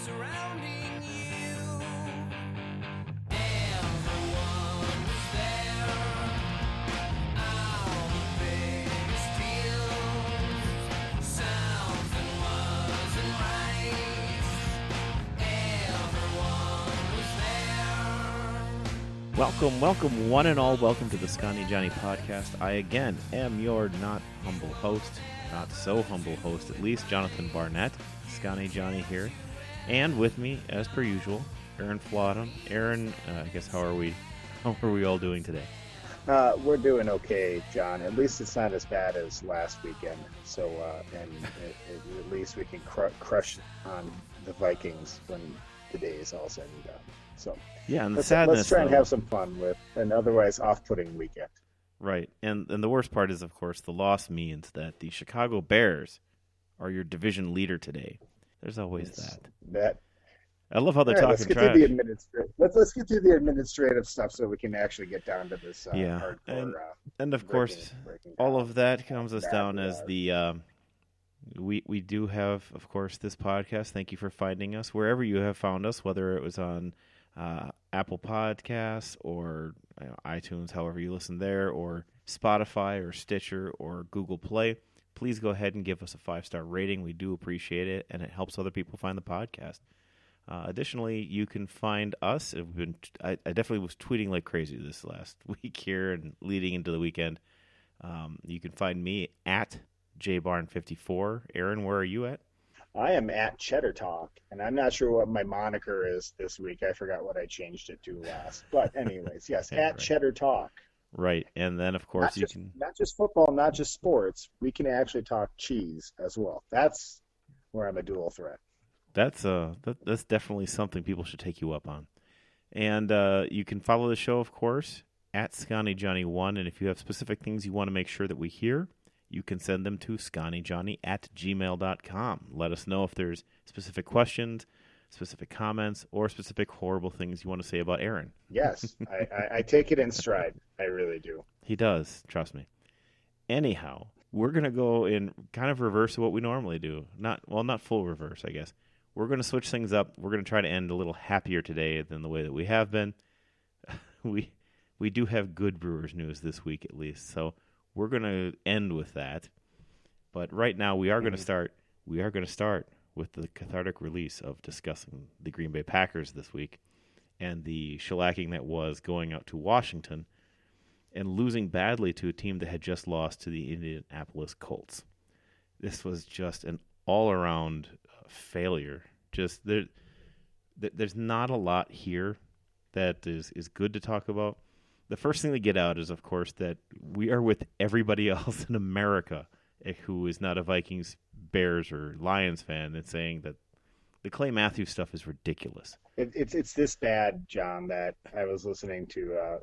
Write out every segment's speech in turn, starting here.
surrounding you. Everyone was there. All the biggest deals, sounds and was and rights. Everyone was there. Welcome, one and all. Welcome to the Scotty Johnny podcast. I again am your not humble host, not so humble host at least, Jonathan Barnett. Scotty Johnny here, and with me, as per usual, Aaron Flodham. Aaron, I guess how are we all doing today? We're doing okay, John. At least it's not as bad as last weekend. So, at least we can crush on the Vikings when the day is all said and done. So, yeah, and the let's sadness. try and have some fun with an otherwise off-putting weekend. Right, and the worst part is, of course, the loss means that the Chicago Bears are your division leader today. There's always that. I love how they're talking let's get trash. through the let's get through the administrative stuff so we can actually get down to this hardcore. And of course, all of that comes us down as the we do have, of course, this podcast. Thank you for finding us wherever you have found us, whether it was on Apple Podcasts or iTunes, however you listen there, or Spotify or Stitcher or Google Play. Please go ahead and give us a 5-star rating. We do appreciate it, and it helps other people find the podcast. Additionally, you can find us. I definitely was tweeting like crazy this last week here and leading into the weekend. You can find me at jbarn54. Aaron, where are you at? I am at Cheddar Talk, and I'm not sure what my moniker is this week. I forgot what I changed it to last. But anyways, yes, Yeah, at right. Cheddar Talk. Right, and then, of course, Not just football, not just sports. We can actually talk cheese as well. That's where I'm a dual threat. That's definitely something people should take you up on. And you can follow the show, of course, at SconnyJohnny1. And if you have specific things you want to make sure that we hear, you can send them to SconnyJohnny@gmail.com. Let us know if there's specific questions, specific comments, or specific horrible things you want to say about Aaron. Yes, I take it in stride. I really do. He does, trust me. Anyhow, we're going to go in kind of reverse of what we normally do. Not full reverse, I guess. We're going to switch things up. We're going to try to end a little happier today than the way that we have been. We do have good Brewers news this week at least, so we're going to end with that. But right now we are going to start. We are going to start with the cathartic release of discussing the Green Bay Packers this week and the shellacking that was going out to Washington and losing badly to a team that had just lost to the Indianapolis Colts. This was just an all-around failure. Just there's not a lot here that is good to talk about. The first thing to get out is, of course, that we are with everybody else in America who is not a Vikings, Bears, or Lions fan and saying that the Clay Matthews stuff is ridiculous. It's this bad, John, that I was listening to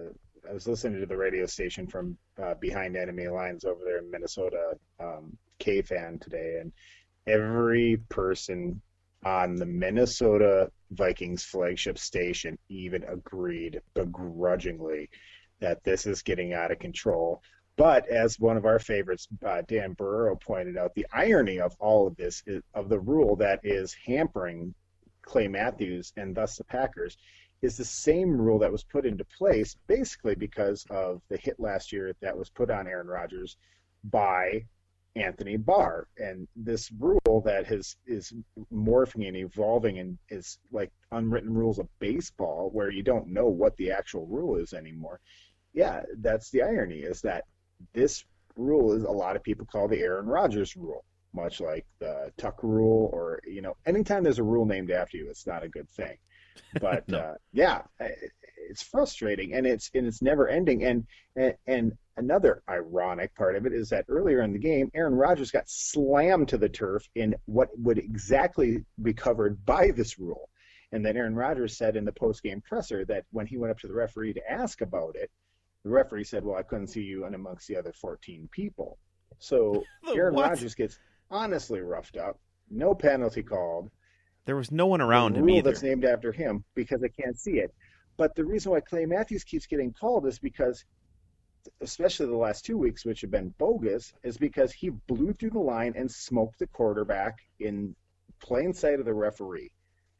the radio station from behind enemy lines over there in Minnesota, K-Fan today, and every person on the Minnesota Vikings flagship station even agreed begrudgingly that this is getting out of control. But as one of our favorites, Dan Burrow, pointed out, the irony of all of this, of the rule that is hampering Clay Matthews and thus the Packers, is the same rule that was put into place basically because of the hit last year that was put on Aaron Rodgers by Anthony Barr. And this rule that is morphing and evolving and is like unwritten rules of baseball where you don't know what the actual rule is anymore. Yeah, that's the irony, is that this rule is a lot of people call the Aaron Rodgers rule, much like the Tuck rule, or, anytime there's a rule named after you, it's not a good thing. But No. It's frustrating, and it's never ending. And another ironic part of it is that earlier in the game, Aaron Rodgers got slammed to the turf in what would exactly be covered by this rule. And then Aaron Rodgers said in the post-game presser that when he went up to the referee to ask about it, the referee said, "Well, I couldn't see you in amongst the other 14 people." So Aaron Rodgers gets honestly roughed up, no penalty called. There was no one around him rule either. that's named after him because I can't see it. But the reason why Clay Matthews keeps getting called is because, especially the last 2 weeks, which have been bogus, is because he blew through the line and smoked the quarterback in plain sight of the referee.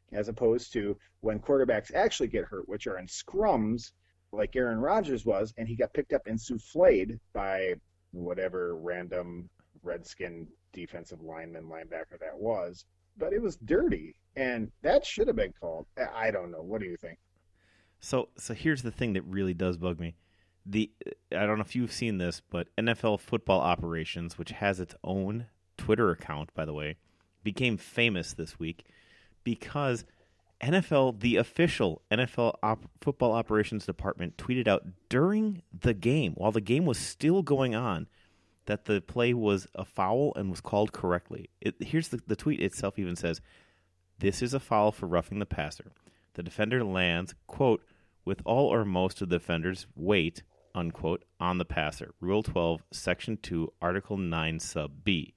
as opposed to when quarterbacks actually get hurt, which are in scrums, like Aaron Rodgers was, and he got picked up and souffled by whatever random Redskin defensive linebacker that was. But it was dirty, and that should have been called. I don't know. What do you think? So here's the thing that really does bug me. I don't know if you've seen this, but NFL Football Operations, which has its own Twitter account, by the way, became famous this week because the official NFL Football Operations Department tweeted out during the game, while the game was still going on, that the play was a foul and was called correctly. Here's the tweet itself even says, "This is a foul for roughing the passer. The defender lands, quote, with all or most of the defender's weight, unquote, on the passer. Rule 12, Section 2, Article 9, Sub B."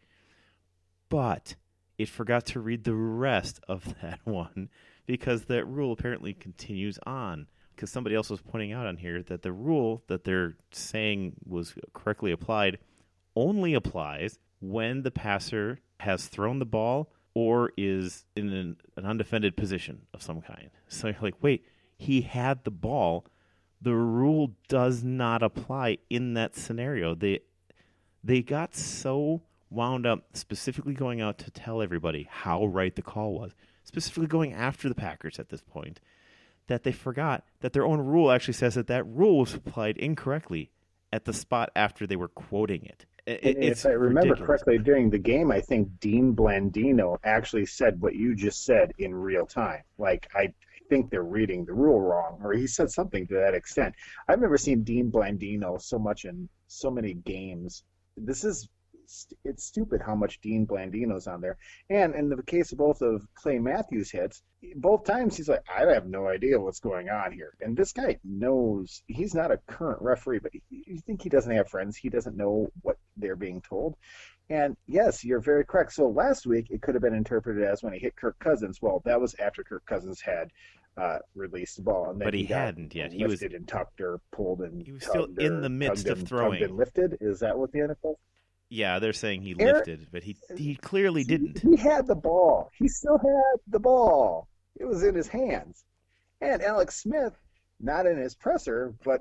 But it forgot to read the rest of that one because that rule apparently continues on. Because somebody else was pointing out on here that the rule that they're saying was correctly applied only applies when the passer has thrown the ball or is in an undefended position of some kind. So you're like, wait, he had the ball. The rule does not apply in that scenario. They got so wound up specifically going out to tell everybody how right the call was, specifically going after the Packers at this point, that they forgot that their own rule actually says that rule was applied incorrectly at the spot after they were quoting it. It's if I remember ridiculous. correctly, during the game, I think Dean Blandino actually said what you just said in real time. Like, I think they're reading the rule wrong, or he said something to that extent. I've never seen Dean Blandino so much in so many games. It's stupid how much Dean Blandino's on there. And in the case of both of Clay Matthews' hits, both times he's like, I have no idea what's going on here. And this guy knows he's not a current referee, but you think he doesn't have friends. He doesn't know what they're being told. And yes, you're very correct. So last week it could have been interpreted as when he hit Kirk Cousins. Well, that was after Kirk Cousins had released the ball, and then But he got hadn't yet. He was lifted and tucked or pulled and he was still tugged in or the midst tugged of and throwing. tugged and lifted. Is that what the NFL? Yeah, they're saying he Eric- lifted, but he clearly didn't. He had the ball. He still had the ball. It was in his hands. And Alex Smith, not in his presser, but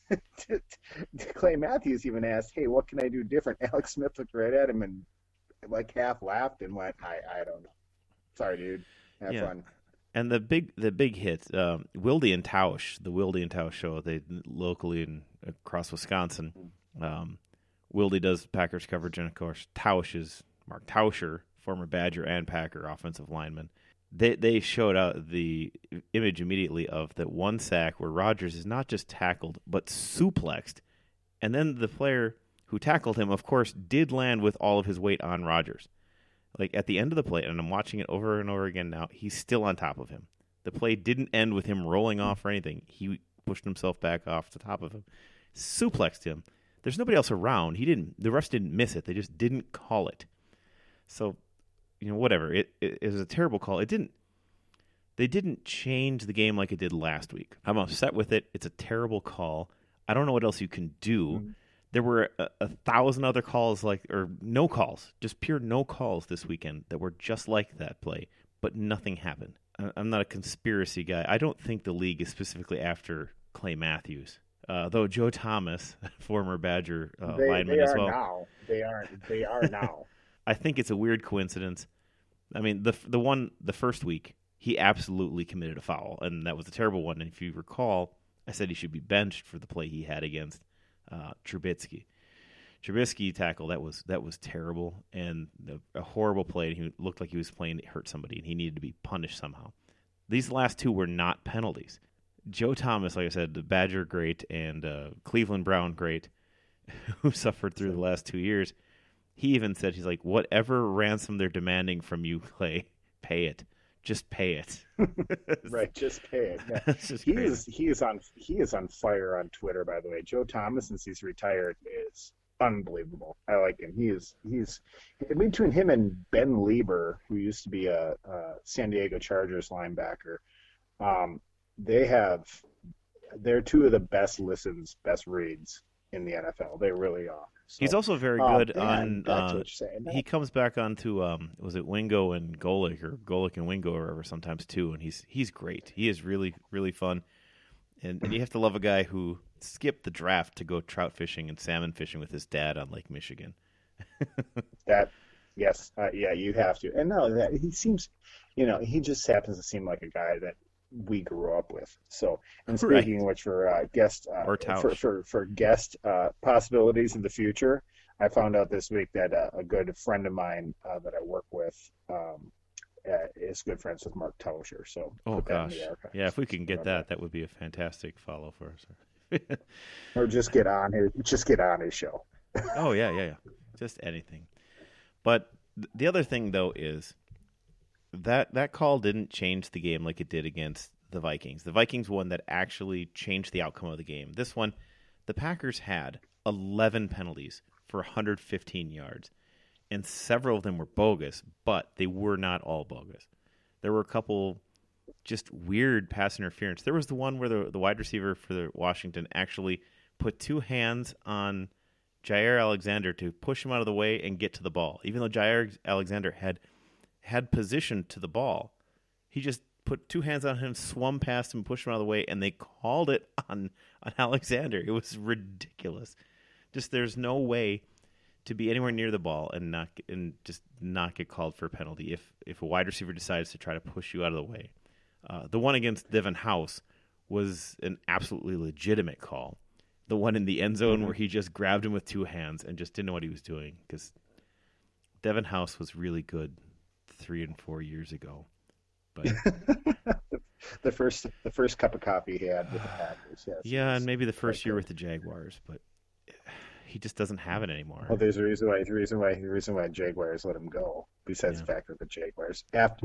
Clay Matthews even asked, hey, what can I do different? Alex Smith looked right at him and like half laughed and went, I don't know. Sorry, dude. Have Yeah. fun. And the big hit, Wilde and Tausch, the Wilde and Tausch show, they locally across Wisconsin. Wilde does Packers coverage, and of course Tausch is Mark Tauscher, former Badger and Packer offensive lineman. They showed out the image immediately of that one sack where Rodgers is not just tackled but suplexed, and then the player who tackled him, of course, did land with all of his weight on Rodgers. Like at the end of the play, and I'm watching it over and over again now, he's still on top of him. The play didn't end with him rolling off or anything. He pushed himself back off the top of him, suplexed him. There's nobody else around. The refs didn't miss it. They just didn't call it. So, whatever. It was a terrible call. They didn't change the game like it did last week. I'm upset with it. It's a terrible call. I don't know what else you can do. Mm-hmm. There were a 1,000 other calls or no calls, just pure no calls this weekend that were just like that play, but nothing happened. I'm not a conspiracy guy. I don't think the league is specifically after Clay Matthews. Though Joe Thomas, former Badger lineman as well. Now. They are now. I think it's a weird coincidence. I mean, the first week, he absolutely committed a foul, and that was a terrible one. And if you recall, I said he should be benched for the play he had against Trubisky. Trubisky tackle, that was terrible, and a horrible play. And he looked like he was playing to hurt somebody, and he needed to be punished somehow. These last two were not penalties. Joe Thomas, like I said, the Badger great, and Cleveland Brown great, who suffered through the last 2 years. He even said, he's like, whatever ransom they're demanding from you, Clay, pay it. Just pay it. Right, just pay it. Yeah. It's just crazy. He is on fire on Twitter, by the way. Joe Thomas, since he's retired, is unbelievable. I like him. He's in between him and Ben Lieber, who used to be a San Diego Chargers linebacker. They're two of the best listens, best reads in the NFL. They really are. So, He's also very good yeah, on. back to what you're saying. He comes back onto was it Wingo and Golick or Golick and Wingo or whatever sometimes too, and he's great. He is really really fun, and you have to love a guy who skipped the draft to go trout fishing and salmon fishing with his dad on Lake Michigan. That, yes, yeah, you have to. And no, that he seems, he just happens to seem like a guy that we grew up with. So, and Right. speaking of which, for guest Or Tausch. for guest possibilities in the future, I found out this week that a good friend of mine that I work with is good friends with Mark Tauscher. So, Oh put that in gosh, the archives. yeah. If we can get that would be a fantastic follow for us. Or just get on his show. Oh yeah. Just anything. But the other thing though is that call didn't change the game like it did against the Vikings. The Vikings one that actually changed the outcome of the game. This one, the Packers had 11 penalties for 115 yards, and several of them were bogus, but they were not all bogus. There were a couple just weird pass interference. There was the one where the wide receiver for the Washington actually put two hands on Jair Alexander to push him out of the way and get to the ball. Even though Jair Alexander had position to the ball, he just put two hands on him, swum past him, pushed him out of the way, and they called it on Alexander. It was ridiculous. Just there's no way to be anywhere near the ball and just not get called for a penalty if a wide receiver decides to try to push you out of the way. The one against Devin House was an absolutely legitimate call. The one in the end zone where he just grabbed him with two hands and just didn't know what he was doing, because Devin House was really good 3 and 4 years ago. But The first cup of coffee he had with the Packers. Yes, yeah, and maybe the quite first year good. with the Jaguars, but he just doesn't have it anymore. Well, there's a reason why Jaguars let him go. Besides Yeah. the fact that the Jaguars,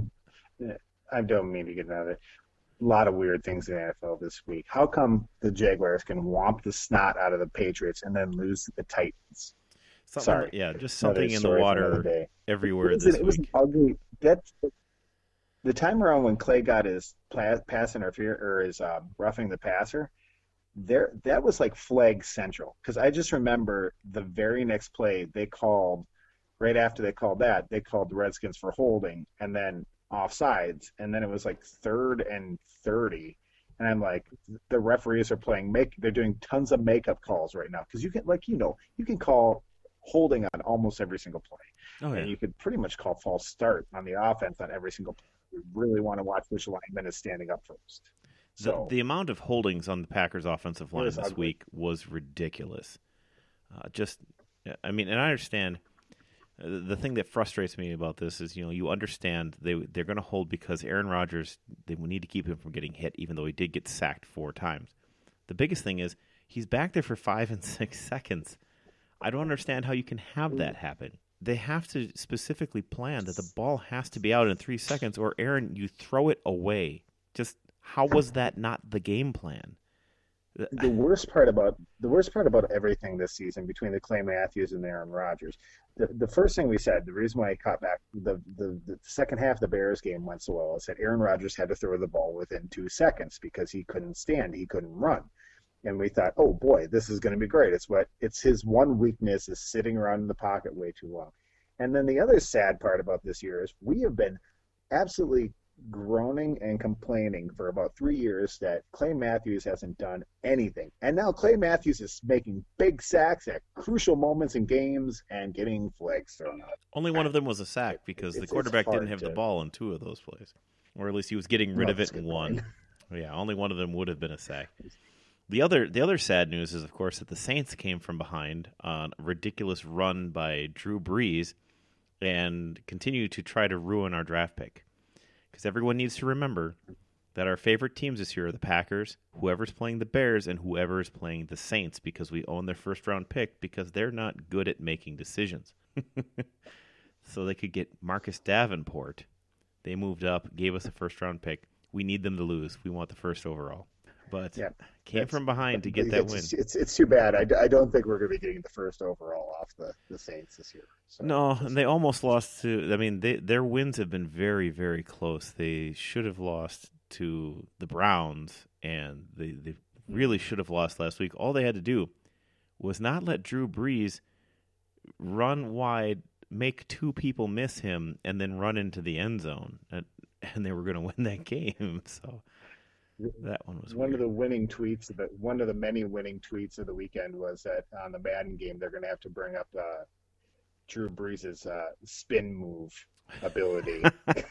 I don't mean to get into it. A lot of weird things in the NFL this week. How come the Jaguars can whomp the snot out of the Patriots and then lose to the Titans? Something, Sorry. yeah, just Another something in the story for another water day. everywhere It was, this it was week. an ugly. That's the time around when Clay got his pass interference or his roughing the passer. That was like flag central, because I just remember the very next play they called. Right after they called the Redskins for holding and then offsides, and then it was like 3rd and 30, and I'm like, the referees are they're doing tons of makeup calls right now, because you can call holding on almost every single play. Oh And yeah, you could pretty much call false start on the offense on every single play. You really want to watch which lineman is standing up first. So the amount of holdings on the Packers' offensive line was this ugly. week was ridiculous. I mean, and I understand. The thing that frustrates me about this is, you understand they're going to hold because Aaron Rodgers, they will need to keep him from getting hit, even though he did get sacked 4 times. The biggest thing is he's back there for 5 and 6 seconds. I don't understand how you can have that happen. They have to specifically plan that the ball has to be out in 3 seconds, or Aaron, you throw it away. Just how was that not the game plan? the worst part about everything this season, between the Clay Matthews and the Aaron Rodgers, the first thing we said, the reason why he caught back the second half of the Bears game went so well, is that Aaron Rodgers had to throw the ball within 2 seconds because he couldn't run. And we thought, oh boy, this is going to be great. It's his one weakness is sitting around in the pocket way too long. And then the other sad part about this year is we have been absolutely groaning and complaining for about 3 years that Clay Matthews hasn't done anything. And now Clay Matthews is making big sacks at crucial moments in games and getting flags thrown out. Only one of them was a sack because the It's quarterback didn't hard have the to- ball in 2 of those plays. Or at least he was getting rid of That's it a in good 1. point. Yeah, only one of them would have been a sack. The other sad news is, of course, that the Saints came from behind on a ridiculous run by Drew Brees and continue to try to ruin our draft pick. Because everyone needs to remember that our favorite teams this year are the Packers, whoever's playing the Bears, and whoever is playing the Saints, because we own their first-round pick because they're not good at making decisions. So they could get Marcus Davenport. They moved up, gave us a first-round pick. We need them to lose. We want the first overall. But Yeah, came from behind to get that win. It's too bad. I don't think we're going to be getting the first overall off the Saints this year. So, No, and they almost lost to. I mean, their wins have been very, very close. They should have lost to the Browns, and they really should have lost last week. All they had to do was not let Drew Brees run wide, make two people miss him, and then run into the end zone, and they were going to win that game. So that one was One weird. of the winning tweets, one of the many winning tweets of the weekend was that on the Madden game they're going to have to bring up Drew Brees' spin move ability.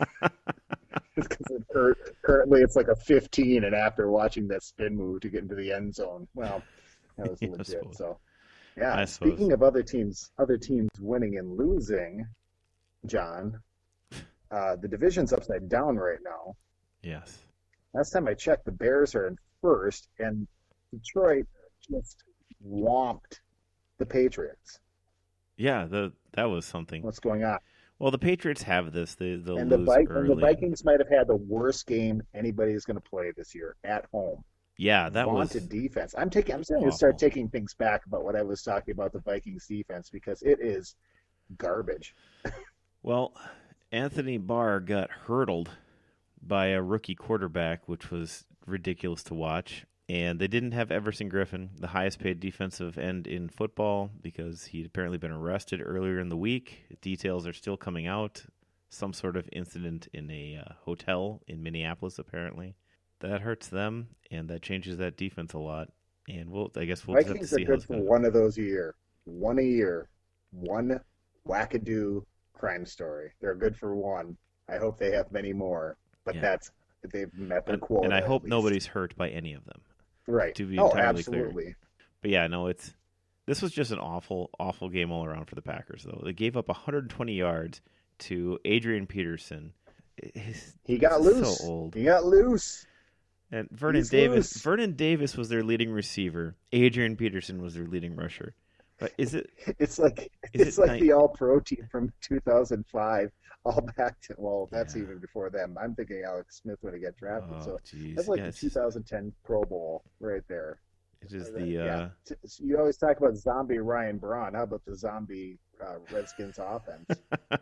Because currently it's like a 15, and after watching that spin move to get into the end zone, well, that was Yeah, I legit. suppose. So, yeah. I suppose. Speaking of other teams winning and losing, John, the division's upside down right now. Yes. Last time I checked, the Bears are in first, and Detroit just whomped the Patriots. Yeah, that was something. What's going on? Well, the Patriots have this. They'll And lose early. the Vikings might have had the worst game anybody is going to play this year at home. Yeah, that was Vaunted defense. I'm starting to awful. start taking things back about what I was talking about the Vikings defense, because it is garbage. Well, Anthony Barr got hurdled by a rookie quarterback, which was ridiculous to watch. And they didn't have Everson Griffin, the highest paid defensive end in football, because he'd apparently been arrested earlier in the week. Details are still coming out. Some sort of incident in a hotel in Minneapolis, apparently. That hurts them, and that changes that defense a lot. And I guess we'll just have to Vikings are see how good it's for going. one of those a year. One a year. One wackadoo crime story. They're good for one. I hope they have many more. But Yeah. they've met their quota. And I at hope least. nobody's hurt by any of them. Right. to be Oh, entirely clear. absolutely. But yeah, no, this was just an awful, awful game all around for the Packers, though. They gave up 120 yards to Adrian Peterson. He got This is loose. so old. He got loose. And Vernon He's Davis. loose. Vernon Davis was their leading receiver. Adrian Peterson was their leading rusher. But is it? It's like Is it the All-Pro team from 2005, all back to that's Yeah. even before them. I'm thinking Alex Smith when he got drafted. Oh, So jeez. that's like Yeah, the it's just- 2010 Pro Bowl right there. It is Yeah. the You always talk about zombie Ryan Braun. How about the zombie Redskins offense?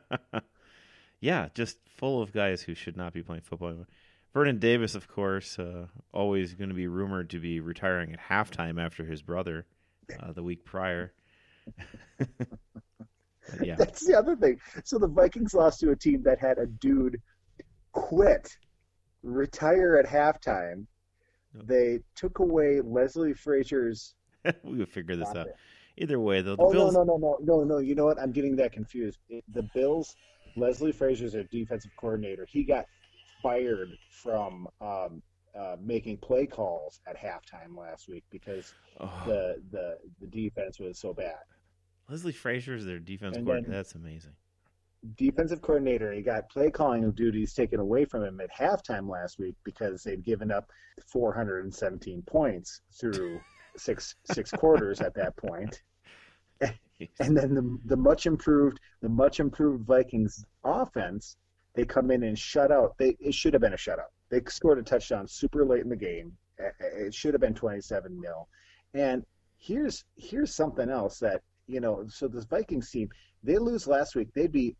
yeah, just full of guys who should not be playing football. Vernon Davis, of course, always going to be rumored to be retiring at halftime after his brother the week prior. But yeah, That's the other thing. So the Vikings lost to a team that had a dude quit, retire at halftime. They took away Leslie Frazier's. we would figure this out. Either way, though, the Oh, Bills. no. You know what? I'm getting that confused. The Bills, Leslie Frazier's their defensive coordinator. He got fired from making play calls at halftime last week because Oh, the defense was so bad. Leslie Frazier is their defense And coordinator. then- That's amazing. Defensive coordinator, he got play calling duties taken away from him at halftime last week because they'd given up 417 points through six quarters at that point. And then the much improved Vikings offense, they come in and shut out. It should have been a shutout. They scored a touchdown super late in the game. It should have been 27-0. And here's something else that, so this Vikings team, they lose last week, they'd be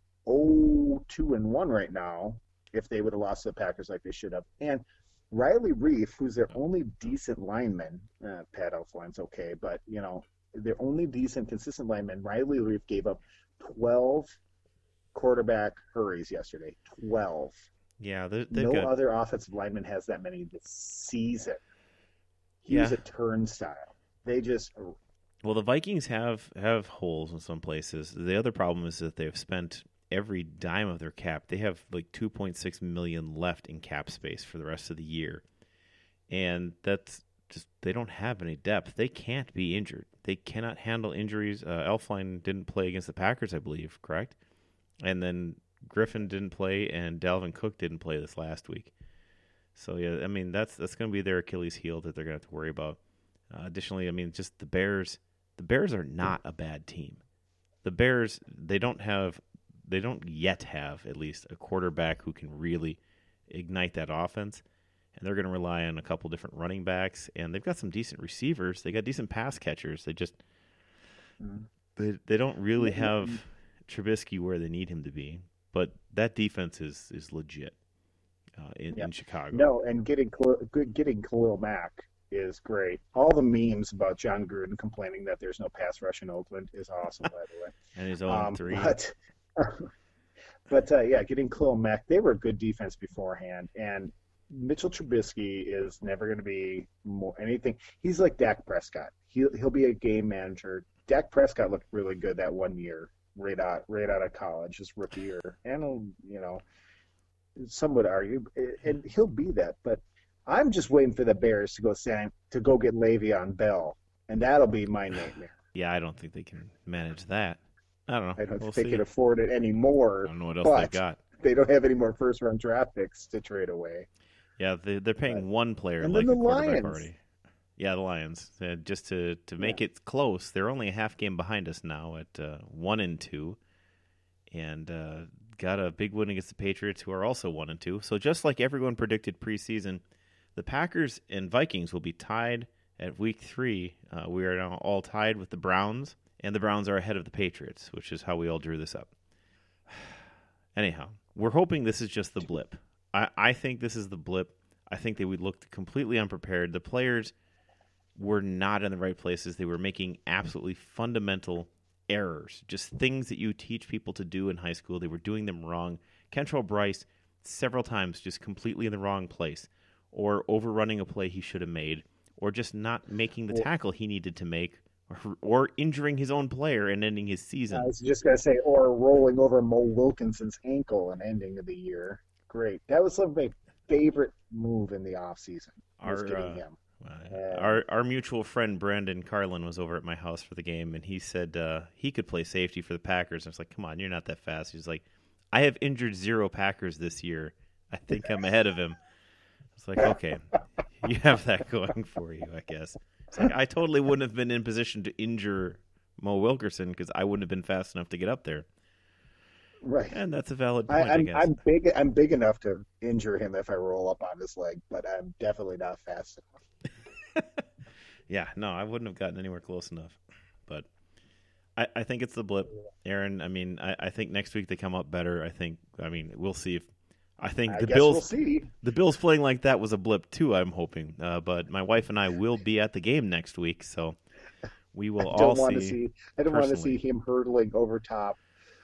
0-2-1 right now if they would have lost to the Packers like they should have. And Riley Reif, who's their only decent lineman, Pat Elflein's okay, but their only decent, consistent lineman, Riley Reif gave up 12 quarterback hurries yesterday. 12. Yeah, they've No got. other offensive lineman has that many this season. Yeah. He's a turnstile. They just Well, the Vikings have holes in some places. The other problem is that they've spent every dime of their cap. They have like $2.6 million left in cap space for the rest of the year, and that's just they don't have any depth. They can't be injured. They cannot handle injuries. Elflein didn't play against the Packers, I believe, correct? And then Griffin didn't play, and Dalvin Cook didn't play this last week. So yeah, I mean that's going to be their Achilles heel that they're going to have to worry about. Additionally, I mean just the Bears. The Bears are not a bad team. The Bears, they don't yet have at least a quarterback who can really ignite that offense, and they're going to rely on a couple different running backs, and they've got some decent receivers. They got decent pass catchers. They just they don't really have Trubisky where they need him to be, but that defense is legit in Chicago. no, and getting Khalil Mack is great. All the memes about John Gruden complaining that there's no pass rush in Oakland is awesome, by the way. And his own 3. But yeah, getting Khalil Mack, they were a good defense beforehand, and Mitchell Trubisky is never going to be more anything. He's like Dak Prescott. He'll be a game manager. Dak Prescott looked really good that 1 year, right out of college, his rookie year, and some would argue, and he'll be that. But I'm just waiting for the Bears to go get Le'Veon Bell, and that'll be my nightmare. Yeah, I don't think they can manage that. I don't know. I don't We'll think they see. can afford it anymore. I don't know what else but they've got. they don't have any more first-round draft picks to trade away. Yeah, they're paying one player And like then a the quarterback Lions. already. Yeah, the Lions. Just to make it close, they're only a half game behind us now at 1-2, and got a big win against the Patriots, who are also 1-2. So just like everyone predicted preseason, the Packers and Vikings will be tied at Week 3. We are now all tied with the Browns, and the Browns are ahead of the Patriots, which is how we all drew this up. Anyhow, we're hoping this is just the blip. I think this is the blip. I think they would look completely unprepared. The players were not in the right places. They were making absolutely fundamental errors, just things that you teach people to do in high school. They were doing them wrong. Kentrell Bryce, several times, just completely in the wrong place, or overrunning a play he should have made, or just not making the tackle he needed to make, or injuring his own player and ending his season. I was just going to say, or rolling over Mo Wilkinson's ankle and ending of the year. Great. That was some of my favorite move in the offseason. Was getting him. Our mutual friend Brandon Carlin was over at my house for the game, and he said he could play safety for the Packers. I was like, come on, you're not that fast. He's like, I have injured 0 Packers this year. I think I'm ahead of him. It's like, okay, you have that going for you, I guess. It's like, I totally wouldn't have been in position to injure Mo Wilkerson because I wouldn't have been fast enough to get up there. Right. And that's a valid point, I guess. I'm big enough to injure him if I roll up on his leg, but I'm definitely not fast enough. Yeah, no, I wouldn't have gotten anywhere close enough. But I think it's the blip, Aaron. I mean, I think next week they come up better. We'll see if I think the guess Bills. We'll see. The Bills playing like that was a blip too. I'm hoping, but my wife and I will be at the game next week, so we will all see. I don't want to personally. see him hurtling over top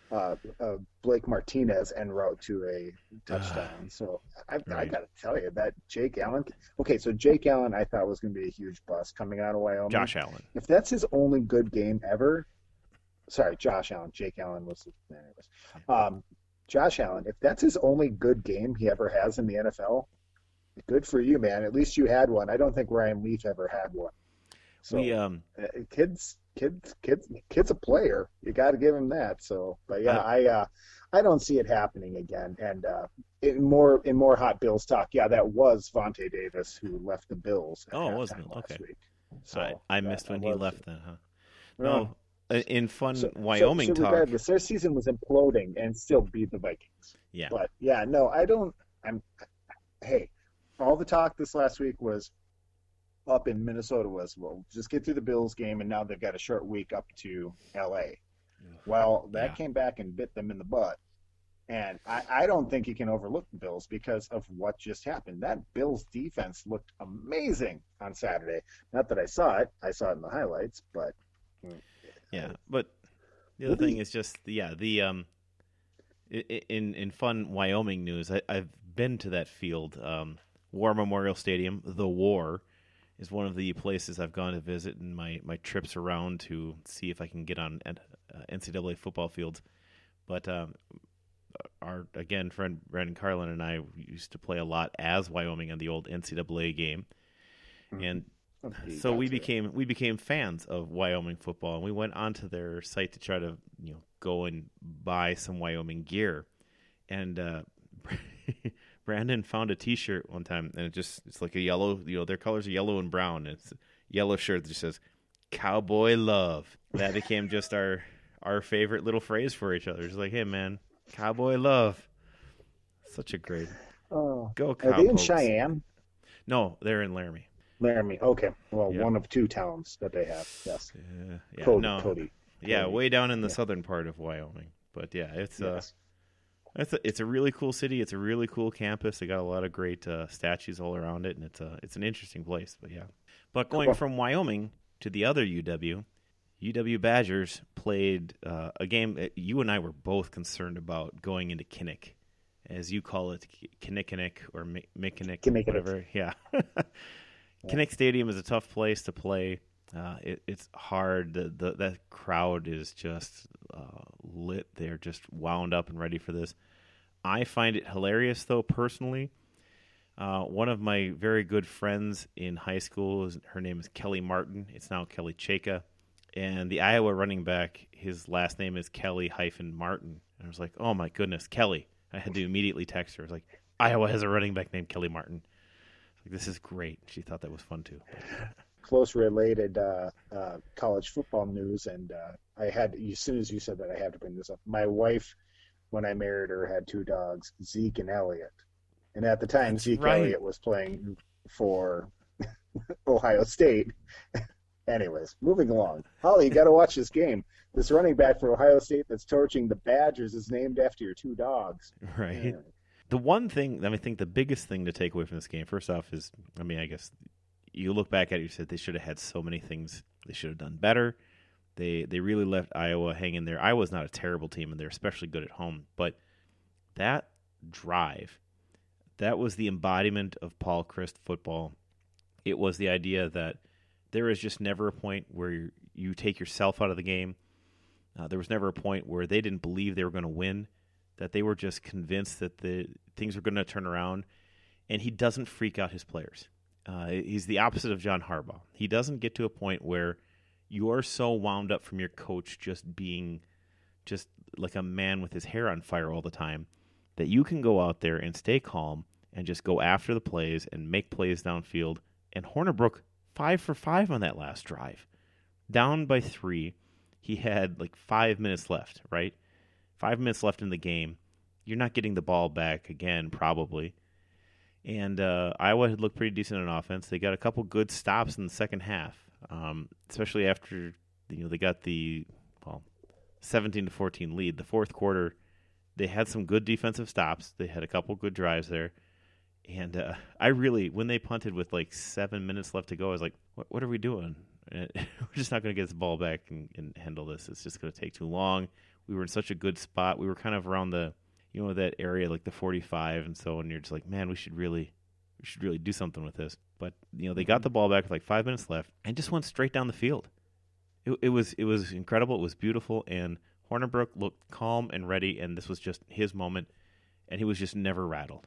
Blake Martinez en route to a touchdown. So I got to tell you that Jake Allen. Okay, so Jake Allen I thought was going to be a huge bust coming out of Wyoming. Josh Allen. If that's his only good game ever, sorry, Josh Allen. Jake Allen was anyways. Josh Allen. If that's his only good game he ever has in the NFL, good for you, man. At least you had one. I don't think Ryan Leaf ever had one. So kid's a player. You got to give him that. So, but yeah, I don't see it happening again. And in more hot Bills talk, yeah, that was Vontae Davis who left the Bills. Oh, wasn't it? last Okay. week. So I missed when he left then, huh? No. In fun Wyoming talk. Regardless, their season was imploding and still beat the Vikings. Yeah. But yeah, no, I don't. Hey, all the talk this last week was up in Minnesota was, well, just get through the Bills game, and now they've got a short week up to L.A. Well, that came back and bit them in the butt. And I don't think you can overlook the Bills because of what just happened. That Bills defense looked amazing on Saturday. Not that I saw it in the highlights, but yeah. But the other thing is just in fun Wyoming news, I've been to that field, War Memorial Stadium. The War is one of the places I've gone to visit in my trips around to see if I can get on NCAA football fields. But our friend Brandon Carlin and I used to play a lot as Wyoming on the old NCAA game, and so we became fans of Wyoming football, and we went onto their site to try to go and buy some Wyoming gear, and Brandon found a T-shirt one time, and it's like a yellow, their colors are yellow and brown. It's a yellow shirt that just says "Cowboy Love." That became just our favorite little phrase for each other. It's like, hey man, Cowboy Love. Such a great go Cowboys. Are they in Cheyenne? No, they're in Laramie. Laramie. Okay. Well, Yep. one of two towns that they have. Yes. Yeah, Cody. Yeah, way down in the southern part of Wyoming. But yeah, it's a really cool city. It's a really cool campus. They got a lot of great statues all around it, and it's an interesting place. But yeah, But going from Wyoming to the other UW Badgers played a game that you and I were both concerned about going into Kinnick, as you call it, Kinnick or Mickinick, Kinnick. whatever. Yeah. Kinnick Stadium is a tough place to play. It's hard. That crowd is just lit. They're just wound up and ready for this. I find it hilarious, though, personally. One of my very good friends in high school, her name is Kelly Martin. It's now Kelly Chayka. And the Iowa running back, his last name is Kelly-Martin. And I was like, oh, my goodness, Kelly. I had to immediately text her. I was like, Iowa has a running back named Kelly Martin. Like, this is great. She thought that was fun, too. Close related college football news, and I had, as soon as you said that, I had to bring this up. My wife, when I married her, had two dogs, Zeke and Elliot. And at the time, Zeke Elliott was playing for Ohio State. Anyways, moving along. Holly, you got to watch this game. This running back for Ohio State that's torching the Badgers is named after your two dogs. Right. Yeah. The one thing, I think the biggest thing to take away from this game, first off, is, I guess you look back at it, you said they should have had so many things they should have done better. They really left Iowa hanging there. Iowa's not a terrible team, and they're especially good at home. But that drive, that was the embodiment of Paul Chryst football. It was the idea that there is just never a point where you take yourself out of the game. There was never a point where they didn't believe they were going to win, that they were just convinced that the things were going to turn around. And he doesn't freak out his players. He's the opposite of John Harbaugh. He doesn't get to a point where you are so wound up from your coach just being just like a man with his hair on fire all the time that you can go out there and stay calm and just go after the plays and make plays downfield. And Hornibrook, 5 for 5 on that last drive. Down by 3. He had like 5 minutes left, right? 5 minutes left in the game. You're not getting the ball back again, probably. And Iowa had looked pretty decent on offense. They got a couple good stops in the second half, especially after they got the 17-14 lead. The fourth quarter, they had some good defensive stops. They had a couple good drives there. And I really, when they punted with like 7 minutes left to go, I was like, what are we doing? We're just not going to get this ball back and handle this. It's just going to take too long. We were in such a good spot. We were kind of around the, that area, like the 45, and so, and you're just like, man, we should really do something with this. But they got the ball back with like 5 minutes left and just went straight down the field. It was incredible. It was beautiful, and Hornibrook looked calm and ready, and this was just his moment, and he was just never rattled.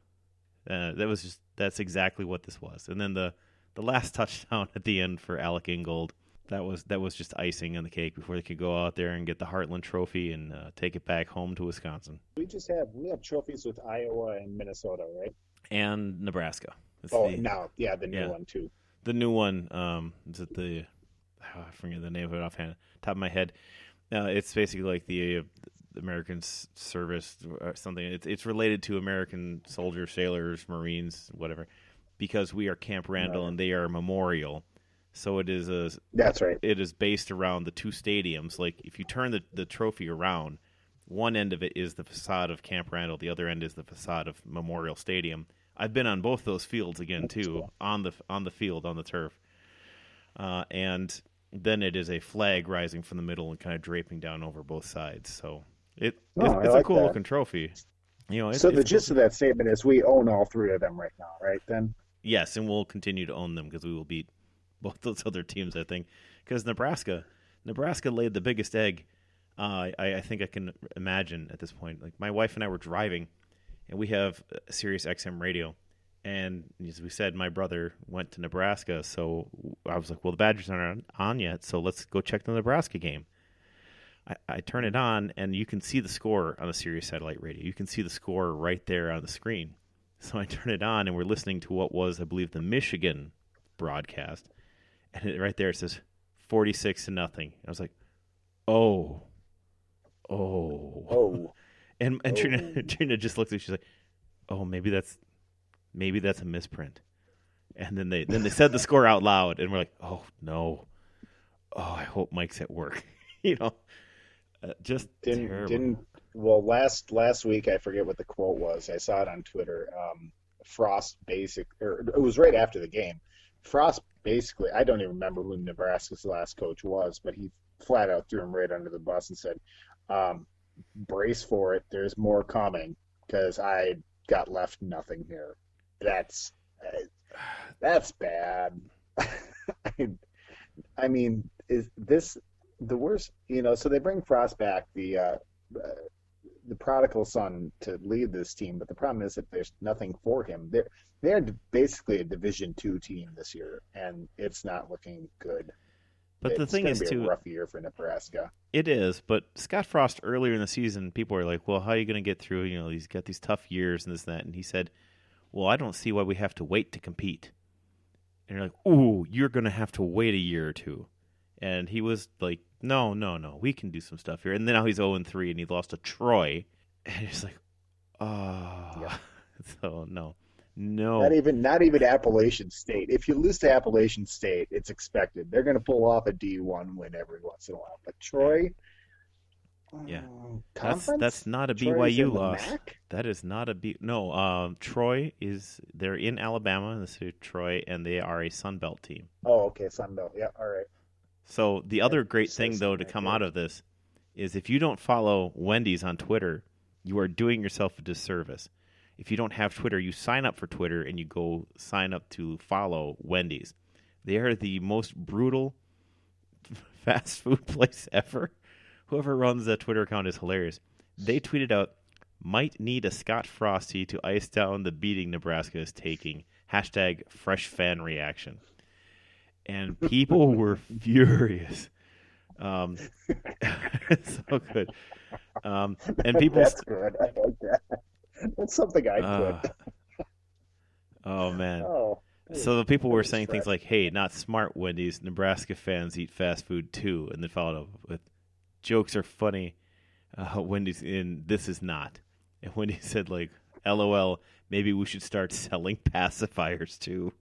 That's exactly what this was. And then the last touchdown at the end for Alec Ingold, that was just icing on the cake before they could go out there and get the Heartland Trophy and take it back home to Wisconsin. We have trophies with Iowa and Minnesota, right? And Nebraska. The new one too. The new one, is it I forget the name of it offhand, top of my head. It's basically like the American service or something. It's related to American soldiers, sailors, Marines, whatever, because we are Camp Randall and they are Memorial. So that's right. It is based around the two stadiums. Like if you turn the trophy around, one end of it is the facade of Camp Randall, the other end is the facade of Memorial Stadium. I've been on both those fields again too, on the field, on the turf, and then it is a flag rising from the middle and kind of draping down over both sides. So it's a cool looking trophy. So the gist of that statement is we own all three of them right now, right? Then yes, and we'll continue to own them because we will beat both those other teams, I think. Because Nebraska laid the biggest egg I think I can imagine at this point. Like my wife and I were driving, and we have a Sirius XM radio. And as we said, my brother went to Nebraska, so I was like, well, the Badgers aren't on yet, so let's go check the Nebraska game. I turn it on, and you can see the score on the Sirius satellite radio. You can see the score right there on the screen. So I turn it on, and we're listening to what was, I believe, the Michigan broadcast. And right there it says 46-0. I was like, oh. And Trina just looks at me, she's like, oh, maybe that's a misprint. And then they said the score out loud, and we're like, oh no, I hope Mike's at work. Just terrible. Well, last week I forget what the quote was. I saw it on Twitter. Frost it was right after the game. Frost basically, I don't even remember who Nebraska's last coach was, but he flat out threw him right under the bus and said, um, brace for it. There's more coming because I got left nothing here. That's that's bad. I, I mean, is this the worst? So they bring Frost back, the prodigal son, to lead this team, but the problem is that there's nothing for him. They're basically a Division II team this year, and it's not looking good. But the thing is, it's going to be too, a rough year for Nebraska. it is. But Scott Frost earlier in the season, people were like, "Well, how are you going to get through? He's got these tough years and this and that." And he said, "Well, I don't see why we have to wait to compete." And you're like, "Ooh, you're going to have to wait a year or two." And he was like, "No, no, no, we can do some stuff here." And then now he's 0-3, and he lost to Troy. And it's like, oh, Yeah. So no. Not even Appalachian State. If you lose to Appalachian State, it's expected. They're going to pull off a D1 win every once in a while. But Troy, Yeah. conference? That's not a Troy's in BYU the loss. MAC? That is not a B. No, Troy they're in Alabama, in the city of Troy, and they are a Sun Belt team. Oh, okay, Sunbelt. Yeah, all right. So the other great says thing, though, to something come like out that. of this is if you don't follow Wendy's on Twitter, you are doing yourself a disservice. If you don't have Twitter, you sign up for Twitter and you go sign up to follow Wendy's. They are the most brutal fast food place ever. Whoever runs that Twitter account is hilarious. They tweeted out, "Might need a Scott Frosty to ice down the beating Nebraska is taking. Hashtag fresh fan reaction." And people were furious. It's so good. And people. That's good. I like that. That's something I'd put. Oh man. Oh. So the people were That is saying things fresh. like, "Hey, not smart, Wendy's. Nebraska fans eat fast food too," and then followed up with, "Jokes are funny. Wendy's in this is not." And Wendy said, like, "LOL. Maybe we should start selling pacifiers too."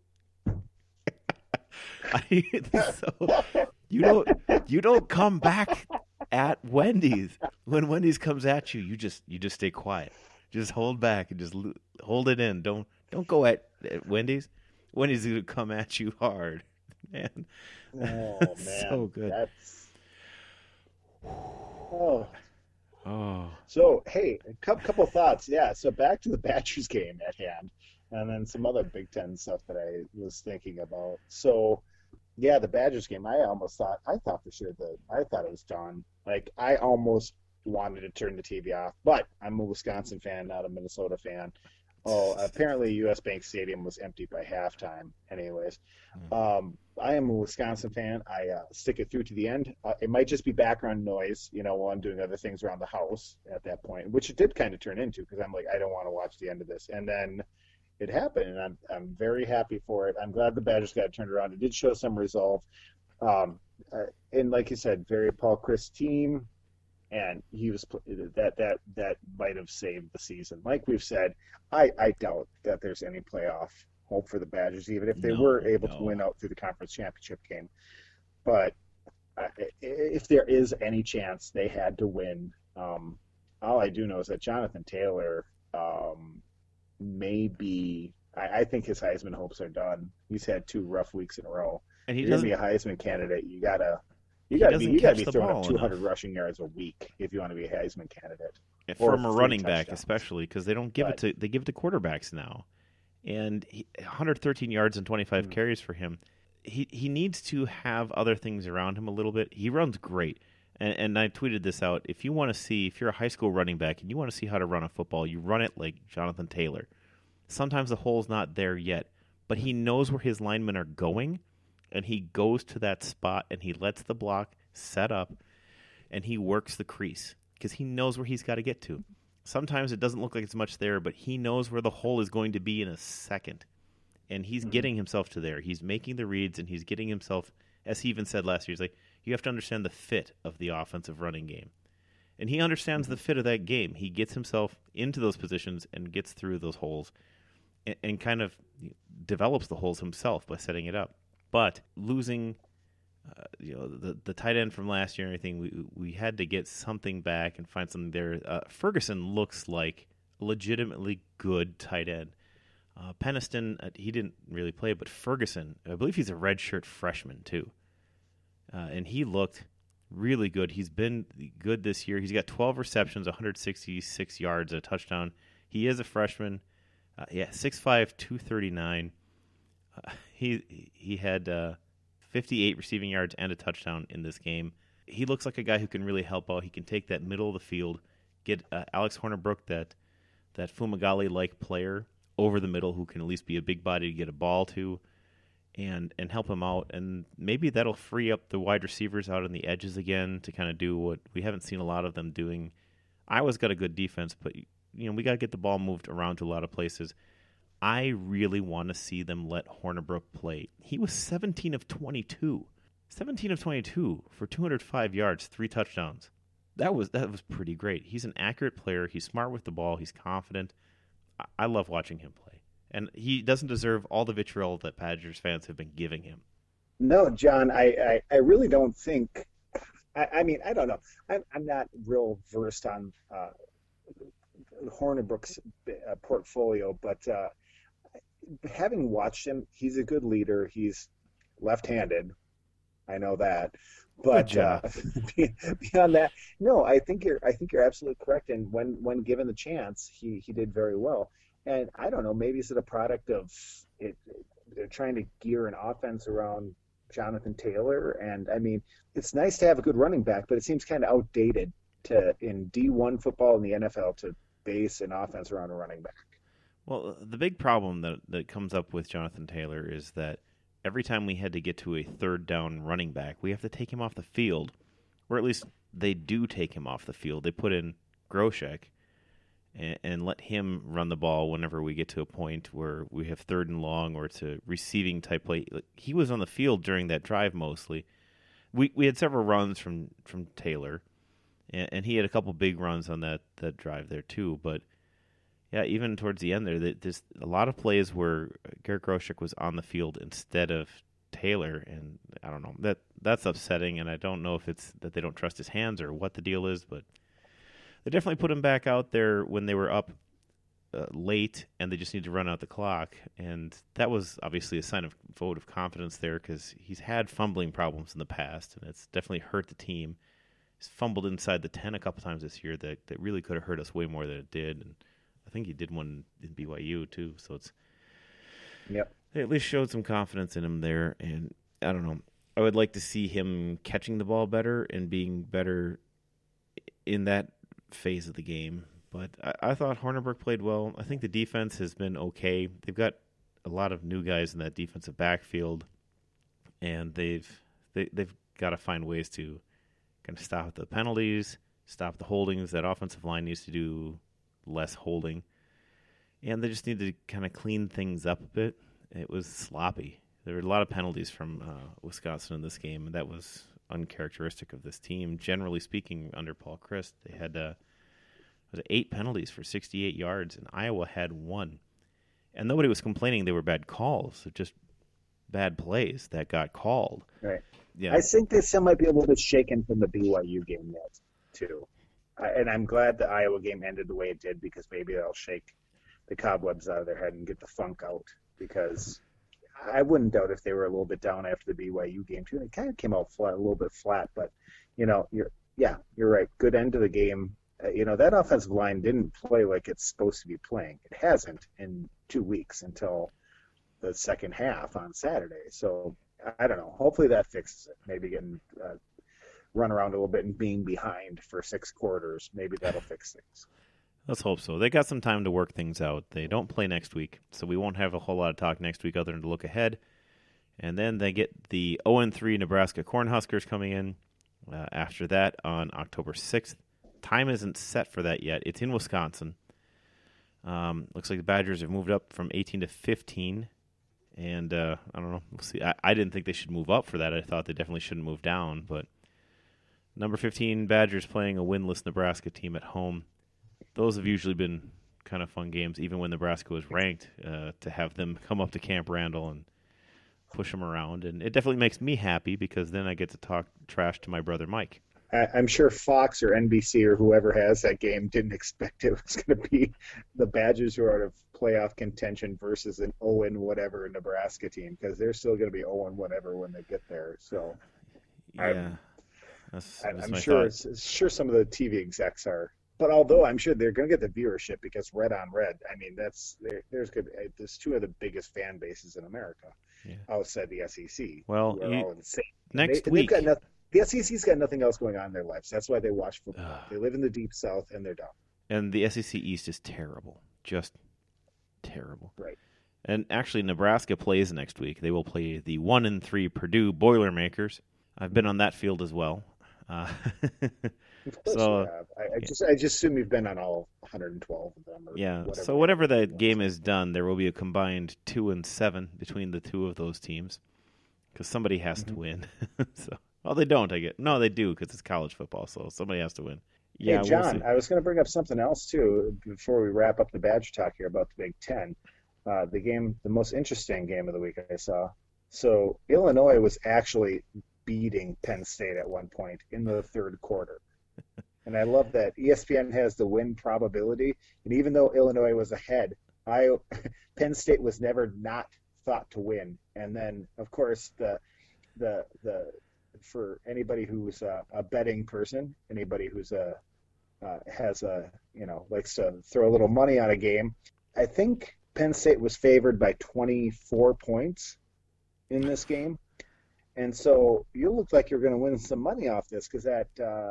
So you don't come back at Wendy's. When Wendy's comes at you, you just stay quiet. Just hold back and just hold it in. Don't go at Wendy's. Wendy's gonna come at you hard, man. Oh That's man, so good. That's oh. Oh, So hey, a couple thoughts. Yeah. So back to the Badgers game at hand, and then some other Big Ten stuff that I was thinking about. So yeah, the Badgers game. I thought for sure I thought it was done. Like I almost wanted to turn the TV off, but I'm a Wisconsin fan, not a Minnesota fan. Oh, apparently US Bank Stadium was empty by halftime. Anyways, I am a Wisconsin fan. I stick it through to the end. It might just be background noise, while I'm doing other things around the house at that point, which it did kind of turn into because I'm like, I don't want to watch the end of this. And then it happened, and I'm very happy for it. I'm glad the Badgers got it turned around. It did show some resolve. And like you said, very Paul Chris team. And he was that might have saved the season. Like we've said, I doubt that there's any playoff hope for the Badgers, even if they were able to win out through the conference championship game. But if there is any chance, they had to win. All I do know is that Jonathan Taylor may be. I think his Heisman hopes are done. He's had 2 rough weeks in a row. and he You're gonna doesn't. be a Heisman candidate. You gotta doesn't be catch the throwing ball up 200 enough. rushing yards a week if you want to be a Heisman candidate. From a or 3 running back, touchdowns. especially because they don't give it to they give it to quarterbacks now, and 113 yards and 25 carries for him. He needs to have other things around him a little bit. He runs great, and I tweeted this out. If you want to see, if you're a high school running back and you want to see how to run a football, you run it like Jonathan Taylor. Sometimes the hole's not there yet, but he knows where his linemen are going, and he goes to that spot and he lets the block set up, and he works the crease because he knows where he's got to get to. Sometimes it doesn't look like it's much there, but he knows where the hole is going to be in a second, and he's getting himself to there. He's making the reads, and he's getting himself, as he even said last year, he's like, you have to understand the fit of the offensive running game. And he understands the fit of that game. He gets himself into those positions and gets through those holes and kind of develops the holes himself by setting it up. But losing the tight end from last year and everything, we had to get something back and find something there. Ferguson looks like a legitimately good tight end. Peniston, he didn't really play, but Ferguson, I believe he's a redshirt freshman too. And he looked really good. He's been good this year. He's got 12 receptions, 166 yards, a touchdown. He is a freshman. 6'5", 239. He had 58 receiving yards and a touchdown in this game. He looks like a guy who can really help out. He can take that middle of the field, get Alex Hornibrook, that Fumagalli-like player, over the middle who can at least be a big body to get a ball to and help him out. And maybe that'll free up the wide receivers out on the edges again to kind of do what we haven't seen a lot of them doing. Iowa's got a good defense, but we got to get the ball moved around to a lot of places. I really want to see them let Hornibrook play. He was 17 of 22. 17 of 22 for 205 yards, 3 touchdowns. That was pretty great. He's an accurate player. He's smart with the ball. He's confident. I love watching him play. And he doesn't deserve all the vitriol that Badgers fans have been giving him. No, John, I really don't think. I mean, I don't know. I'm not real versed on Hornibrook's portfolio, but having watched him, he's a good leader. He's left-handed. I know that. But beyond that, no, I think you're absolutely correct. And when given the chance, he did very well. And I don't know, maybe is it a product of it? They're trying to gear an offense around Jonathan Taylor, and I mean, it's nice to have a good running back, but it seems kind of outdated in D1 football and the NFL to base an offense around a running back. Well, the big problem that comes up with Jonathan Taylor is that every time we had to get to a third down running back, we have to take him off the field, or at least they do take him off the field. They put in Groshek and let him run the ball whenever we get to a point where we have third and long or it's a receiving type play. He was on the field during that drive mostly. We had several runs from Taylor, and he had a couple big runs on that drive there too. But yeah, even towards the end there, there's a lot of plays where Garrett Groshek was on the field instead of Taylor, and I don't know, that's upsetting, and I don't know if it's that they don't trust his hands or what the deal is, but they definitely put him back out there when they were up late, and they just need to run out the clock, and that was obviously a sign of vote of confidence there because he's had fumbling problems in the past, and it's definitely hurt the team. He's fumbled inside the 10 a couple times this year that really could have hurt us way more than it did, and I think he did one in BYU too, so they at least showed some confidence in him there, and I don't know. I would like to see him catching the ball better and being better in that phase of the game. But I thought Hornibrook played well. I think the defense has been okay. They've got a lot of new guys in that defensive backfield, and they've got to find ways to kind of stop the penalties, stop the holdings. That offensive line needs to do less holding, and they just need to kind of clean things up a bit. It was sloppy. There were a lot of penalties from Wisconsin in this game, and that was uncharacteristic of this team. Generally speaking, under Paul Chryst, they had 8 penalties for 68 yards, and Iowa had 1. And nobody was complaining they were bad calls. They're just bad plays that got called. Right. Yeah. I think they still might be a little bit shaken from the BYU game yet, too. And I'm glad the Iowa game ended the way it did because maybe that'll shake the cobwebs out of their head and get the funk out, because I wouldn't doubt if they were a little bit down after the BYU game too. They kind of came out flat, a little bit flat, but you're right. Good end to the game. That offensive line didn't play like it's supposed to be playing. It hasn't in 2 weeks until the second half on Saturday. So I don't know. Hopefully that fixes it. Maybe getting run around a little bit and being behind for 6 quarters. Maybe that'll fix things. Let's hope so. They got some time to work things out. They don't play next week, so we won't have a whole lot of talk next week other than to look ahead. And then they get the 0-3 Nebraska Cornhuskers coming in after that on October 6th. Time isn't set for that yet. It's in Wisconsin. Looks like the Badgers have moved up from 18 to 15. And I don't know. We'll see. I didn't think they should move up for that. I thought they definitely shouldn't move down. But number 15 Badgers playing a winless Nebraska team at home. Those have usually been kind of fun games, even when Nebraska was ranked, to have them come up to Camp Randall and push them around. And it definitely makes me happy because then I get to talk trash to my brother Mike. I'm sure Fox or NBC or whoever has that game didn't expect it was going to be the Badgers who are out of playoff contention versus an 0 whatever Nebraska team, because they're still going to be 0 whatever when they get there. So Yeah, that's I'm my sure thought. sure some of the TV execs are. But although I'm sure they're going to get the viewership because Red on Red, I mean there's two of the biggest fan bases in America Yeah. outside the SEC Well, who are all insane. next They've week. got the SEC's got nothing else going on in their lives. That's why they watch football. They live in the deep South and they're dumb. And the SEC East is terrible, just terrible. Right. And actually, Nebraska plays next week. They will play the 1-3 Purdue Boilermakers. I've been on that field as well. Of course So, you have. I just assume you've been on all 112 of them. Or yeah. whatever So whatever that game is done, there will be a combined 2-7 between the two of those teams, because somebody has to win. So, well, they don't. I get no, they do because it's college football. So somebody has to win. Yeah, Hey, John, we'll see. I was going to bring up something else too before we wrap up the Badger talk here about the Big Ten. The most interesting game of the week I saw. So Illinois was actually beating Penn State at one point in the third quarter. And I love that ESPN has the win probability. And even though Illinois was ahead, Penn State was never not thought to win. And then, of course, the for anybody who's a betting person, anybody who's has likes to throw a little money on a game, I think Penn State was favored by 24 points in this game. And so you look like you're going to win some money off this, because at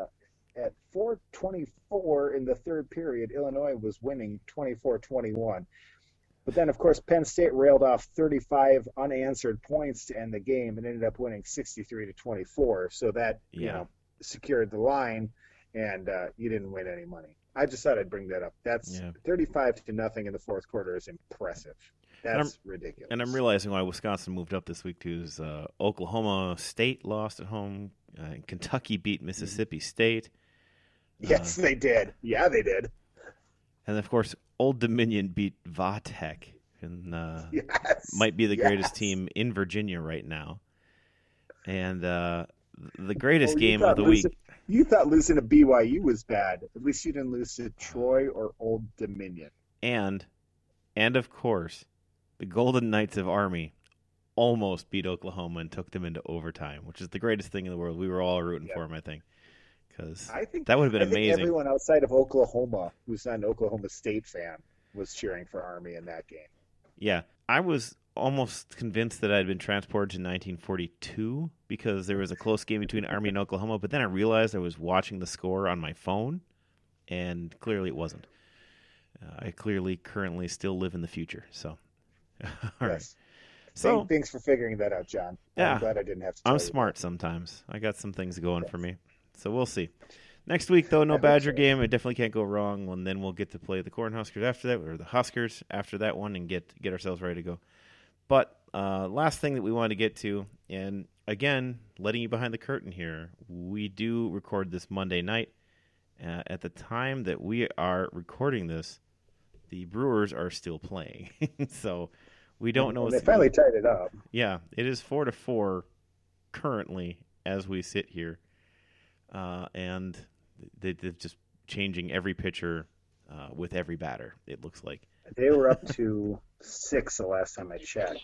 4:24 in the third period, Illinois was winning 24-21. But then, of course, Penn State railed off 35 unanswered points to end the game and ended up winning 63-24. So that secured the line, and you didn't win any money. I just thought I'd bring that up. That's 35-0 in the fourth quarter is impressive. That's ridiculous. And I'm realizing why Wisconsin moved up this week too. Is Oklahoma State lost at home, Kentucky beat Mississippi State. Yes, they did. Yeah, they did. And of course, Old Dominion beat Vatech, and might be the greatest team in Virginia right now. And the greatest game of the week. You thought losing to BYU was bad. At least you didn't lose to Troy or Old Dominion. And of course, the Golden Knights of Army almost beat Oklahoma and took them into overtime, which is the greatest thing in the world. We were all rooting for them, I think. Because that would have been amazing. Everyone outside of Oklahoma who's not an Oklahoma State fan was cheering for Army in that game. Yeah. I was almost convinced that I'd been transported to 1942 because there was a close game between Army and Oklahoma, but then I realized I was watching the score on my phone, and clearly it wasn't. I currently still live in the future. So, all right. So, thanks for figuring that out, John. Yeah, I'm glad I didn't have to tell I'm you smart sometimes. I got some things going for me. So we'll see. Next week, though, no Badger game. It definitely can't go wrong. And then we'll get to play the Cornhuskers after that, or the Huskers after that one, and get ourselves ready to go. But last thing that we wanted to get to, and again, letting you behind the curtain here, we do record this Monday night. At the time that we are recording this, the Brewers are still playing. So we don't know. They finally tied it up. Yeah, it is 4-4 currently as we sit here. And they're just changing every pitcher with every batter, it looks like. They were up to 6 the last time I checked.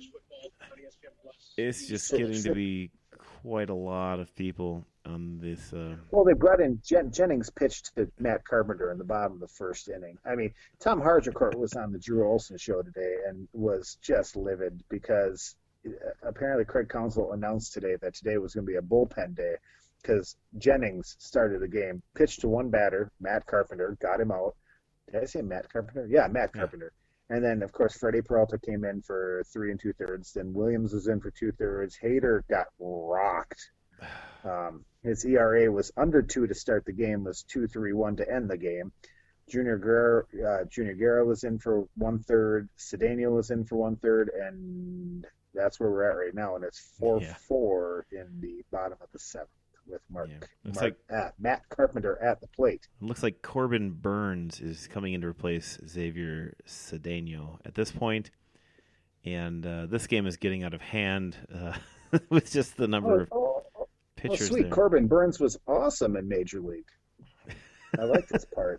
It's just getting to be quite a lot of people on this. Well, they brought in Jennings pitched to Matt Carpenter in the bottom of the first inning. I mean, Tom Harjicourt was on the Drew Olson show today and was just livid because apparently Craig Counsell announced today that today was going to be a bullpen day because Jennings started the game, pitched to one batter, Matt Carpenter, got him out. Did I say Matt Carpenter? Yeah, Matt Carpenter. And then, of course, Freddie Peralta came in for 3 2/3. Then Williams was in for 2/3. Hader got rocked. His ERA was under 2 to start the game, was 2.31 to end the game. Junior Guerra was in for 1/3. Cedeno was in for 1/3, and that's where we're at right now. And it's 4-4 in the bottom of the 7th with Matt Carpenter at the plate. It looks like Corbin Burns is coming in to replace Xavier Cedeno at this point. And this game is getting out of hand with just the number of pitchers sweet. there. Corbin Burns was awesome in Major League. I liked this part.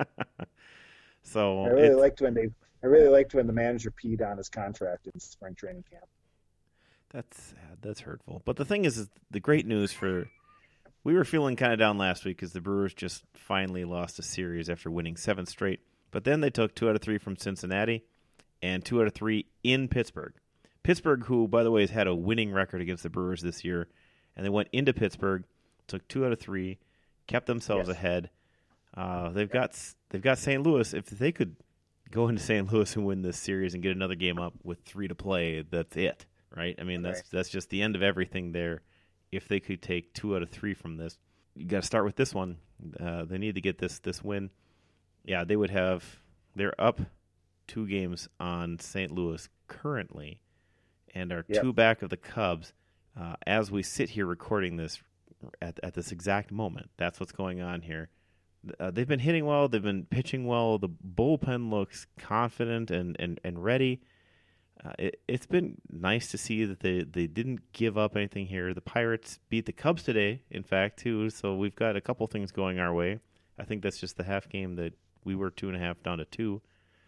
So I really liked when the manager peed on his contract in spring training camp. that's sad. That's hurtful. But the thing is the great news for we were feeling kind of down last week because the Brewers just finally lost a series after winning 7 straight. But then they took 2 out of 3 from Cincinnati and 2 out of 3 in Pittsburgh. Pittsburgh, who, by the way, has had a winning record against the Brewers this year, and they went into Pittsburgh, took 2 out of 3, kept themselves ahead. They've got St. Louis. If they could go into St. Louis and win this series and get another game up with 3 to play, that's it, right? I mean, that's just the end of everything there. If they could take 2 out of 3 from this, you got to start with this one. They need to get this win. Yeah, they're up 2 games on St. Louis currently, and are 2 back of the Cubs as we sit here recording this at this exact moment. That's what's going on here. They've been hitting well. They've been pitching well. The bullpen looks confident and ready. It's been nice to see that they didn't give up anything here. The Pirates beat the Cubs today, in fact, too. So we've got a couple things going our way. I think that's just the half game that we were 2.5 down to 2.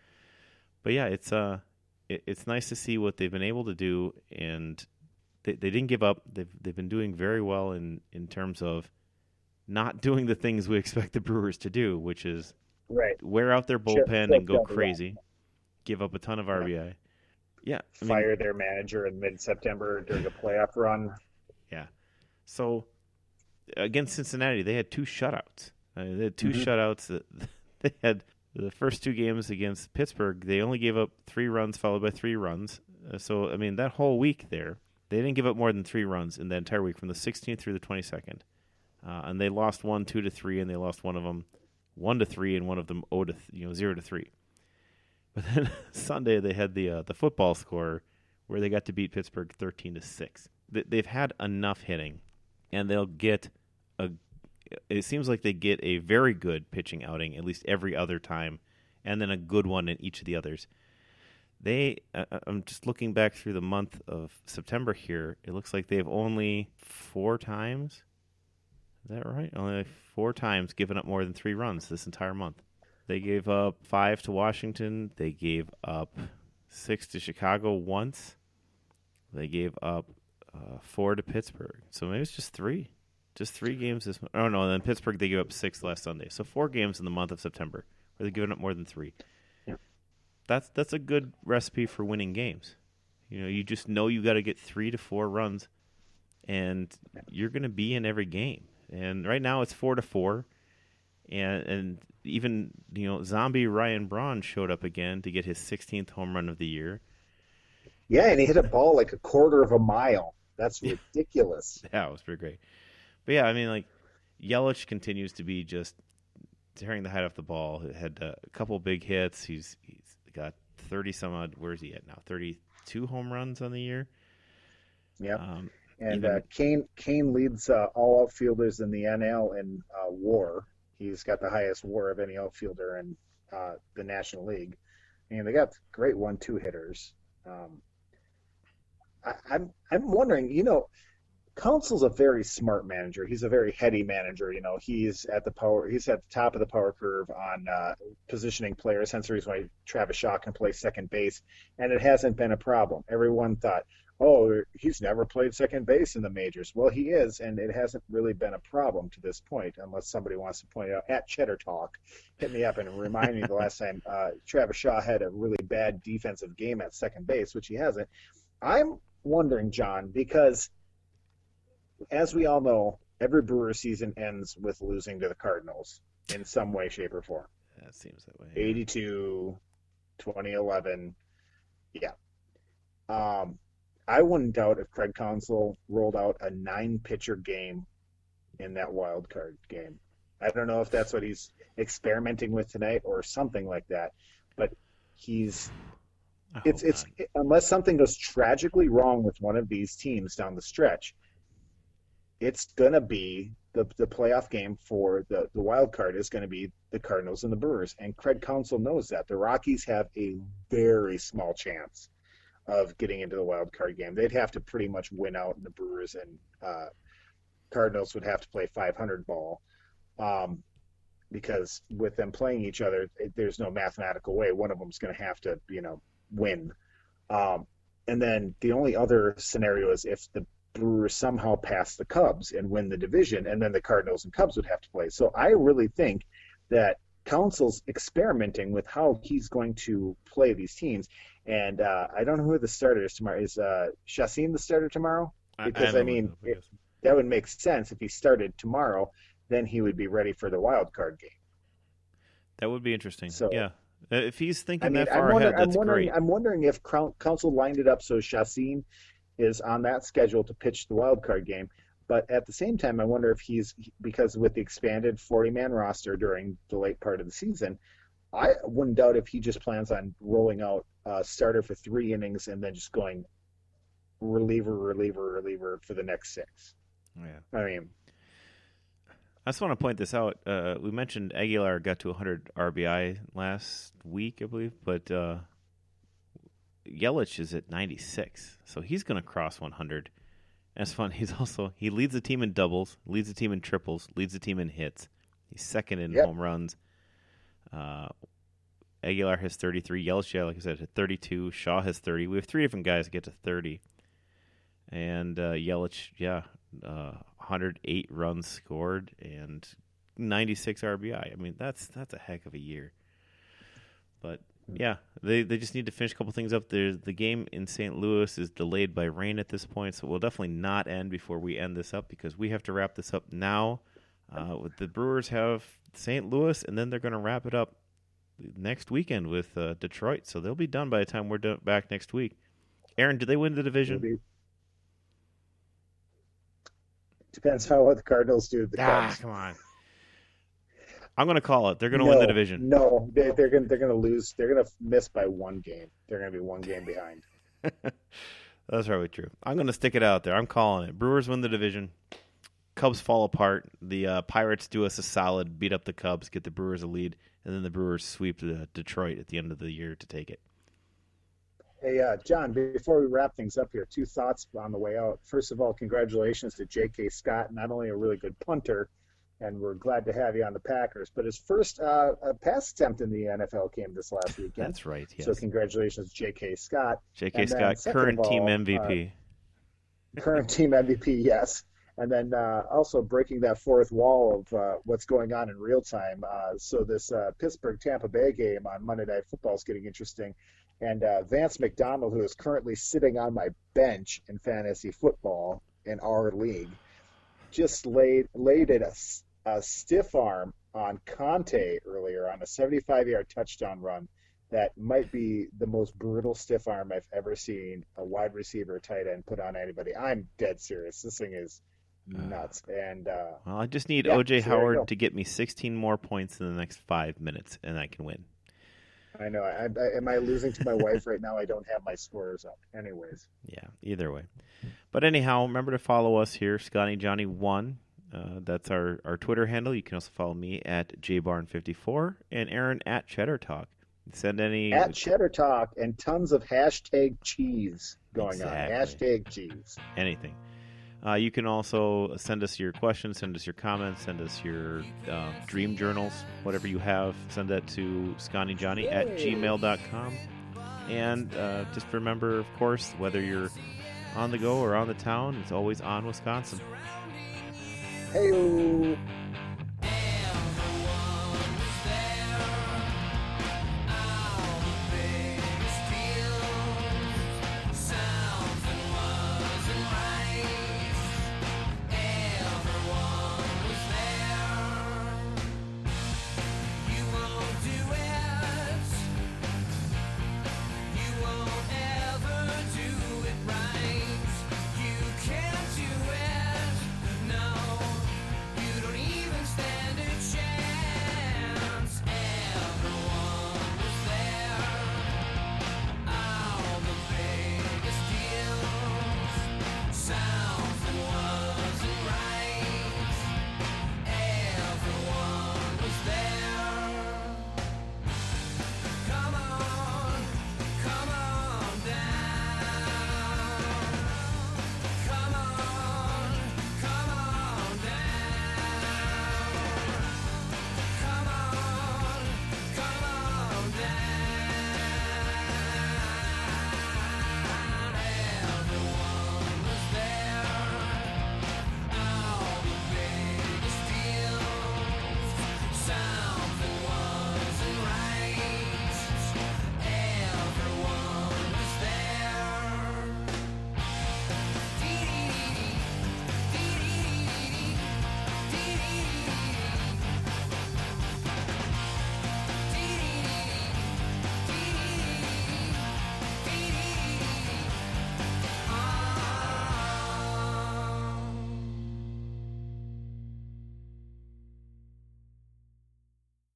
But yeah, it's nice to see what they've been able to do, and they didn't give up. They've been doing very well in terms of not doing the things we expect the Brewers to do, which is wear out their bullpen and go crazy, give up a ton of RBI. Yeah, Fire their manager in mid-September during a playoff run. Yeah. So against Cincinnati, they had 2 shutouts. They had 2 shutouts. They had the first 2 games against Pittsburgh. They only gave up 3 runs followed by 3 runs. So, I mean, that whole week there, they didn't give up more than 3 runs in the entire week from the 16th through the 22nd. And they lost one 2-3, and they lost one of them 1-3, and one of them 0-3. But then Sunday they had the football score where they got to beat Pittsburgh 13-6. They've had enough hitting, and they'll get it seems like they get a very good pitching outing at least every other time, and then a good one in each of the others. I'm just looking back through the month of September here. It looks like they've only 4 times. Is that right? Only 4 times given up more than 3 runs this entire month. They gave up 5 to Washington. They gave up 6 to Chicago once. They gave up 4 to Pittsburgh. So maybe it's just 3. Just 3 games this month. Oh, no, and then Pittsburgh, they gave up 6 last Sunday. So 4 games in the month of September where they've given up more than 3. Yeah. That's a good recipe for winning games. You just know you got to get 3 to 4 runs, and you're going to be in every game. And right now it's 4-4. And even, zombie Ryan Braun showed up again to get his 16th home run of the year. Yeah, and he hit a ball like a quarter of a mile. That's ridiculous. Yeah, it was pretty great. But yeah, I mean, like, Yelich continues to be just tearing the height off the ball. He had a couple big hits. He's got 30-some odd. Where is he at now? 32 home runs on the year. Yeah. Kane leads all outfielders in the NL in WAR. He's got the highest WAR of any outfielder in the National League, and they got great 1-2 hitters. I'm wondering, Counsell's a very smart manager. He's a very heady manager. He's at the top of the power curve on positioning players. Hence the reason why Travis Shaw can play second base, and it hasn't been a problem. Everyone thought, oh, he's never played second base in the majors. Well, he is, and it hasn't really been a problem to this point, unless somebody wants to point it out. At Cheddar Talk, hit me up and remind me the last time Travis Shaw had a really bad defensive game at second base, which he hasn't. I'm wondering, John, because as we all know, every Brewer season ends with losing to the Cardinals in some way, shape, or form. That seems that way. 82, 2011. Yeah. I wouldn't doubt if Craig Counsell rolled out a 9-pitcher game in that wild card game. I don't know if that's what he's experimenting with tonight or something like that, but unless something goes tragically wrong with one of these teams down the stretch, it's going to be the playoff game for the wild card is going to be the Cardinals and the Brewers, and Craig Counsell knows that. The Rockies have a very small chance of getting into the wild card game. They'd have to pretty much win out the Brewers and Cardinals would have to play 500 ball, because with them playing each other, there's no mathematical way one of them's going to have to, win. And then the only other scenario is if the Brewers somehow pass the Cubs and win the division, and then the Cardinals and Cubs would have to play. So I really think that Council's experimenting with how he's going to play these teams. And I don't know who the starter is tomorrow. Is Chacin the starter tomorrow? Because, that would make sense. If he started tomorrow, then he would be ready for the wild card game. That would be interesting. So, yeah. If he's thinking that far ahead, that's great. I'm wondering if Council lined it up so Chacin is on that schedule to pitch the wild card game. But at the same time, I wonder if because with the expanded 40-man roster during the late part of the season, I wouldn't doubt if he just plans on rolling out a starter for 3 innings and then just going reliever for the next 6. Yeah. I mean, I just want to point this out. We mentioned Aguilar got to 100 RBI last week, I believe, but Yelich is at 96, so he's going to cross 100. And it's fun. He leads the team in doubles, leads the team in triples, leads the team in hits. He's second in home runs. Aguilar has 33. Yelich, like I said, had 32. Shaw has 30. We have 3 different guys that get to 30. And Yelich, 108 runs scored and 96 RBI. I mean, that's a heck of a year. But yeah, they just need to finish a couple things up. The game in St. Louis is delayed by rain at this point, so we'll definitely not end before we end this up because we have to wrap this up now. The Brewers have St. Louis, and then they're going to wrap it up next weekend with Detroit, so they'll be done by the time we're back next week. Aaron, do they win the division? Depends on what the Cardinals do to the Cubs. Come on. I'm going to call it. They're going to win the division. No, they're going to lose. They're going to miss by 1 game. They're going to be 1 game behind. That's probably true. I'm going to stick it out there. I'm calling it. Brewers win the division. Cubs fall apart. The Pirates do us a solid, beat up the Cubs, get the Brewers a lead, and then the Brewers sweep Detroit at the end of the year to take it. Hey, John, before we wrap things up here, 2 thoughts on the way out. First of all, congratulations to J.K. Scott, not only a really good punter, and we're glad to have you on the Packers, but his first pass attempt in the NFL came this last weekend. That's right, yes. So congratulations, J.K. Scott. J.K. Scott, current team MVP. Current team MVP, yes. And then also breaking that fourth wall of what's going on in real time. So this Pittsburgh-Tampa Bay game on Monday Night Football is getting interesting. And Vance McDonald, who is currently sitting on my bench in fantasy football in our league, just laid it a stiff arm on Conte earlier on a 75-yard touchdown run that might be the most brutal stiff arm I've ever seen a wide receiver or tight end put on anybody. I'm dead serious. This thing is nuts. And well, I just need O.J. Howard to get me 16 more points in the next 5 minutes, and I can win. I know. Am I losing to my wife right now? I don't have my scores up. Anyways. Yeah, either way. But anyhow, remember to follow us here, Scotty Johnny 1. That's our Twitter handle. You can also follow me at jbarn54 and Aaron at Cheddar Talk. Send any at Cheddar Talk and tons of hashtag cheese going on. Hashtag cheese. Anything. You can also send us your questions, send us your comments, send us your dream journals, whatever you have. Send that to scottyjohnny@gmail.com. And just remember, of course, whether you're on the go or on the town, it's always on Wisconsin. Hey-o.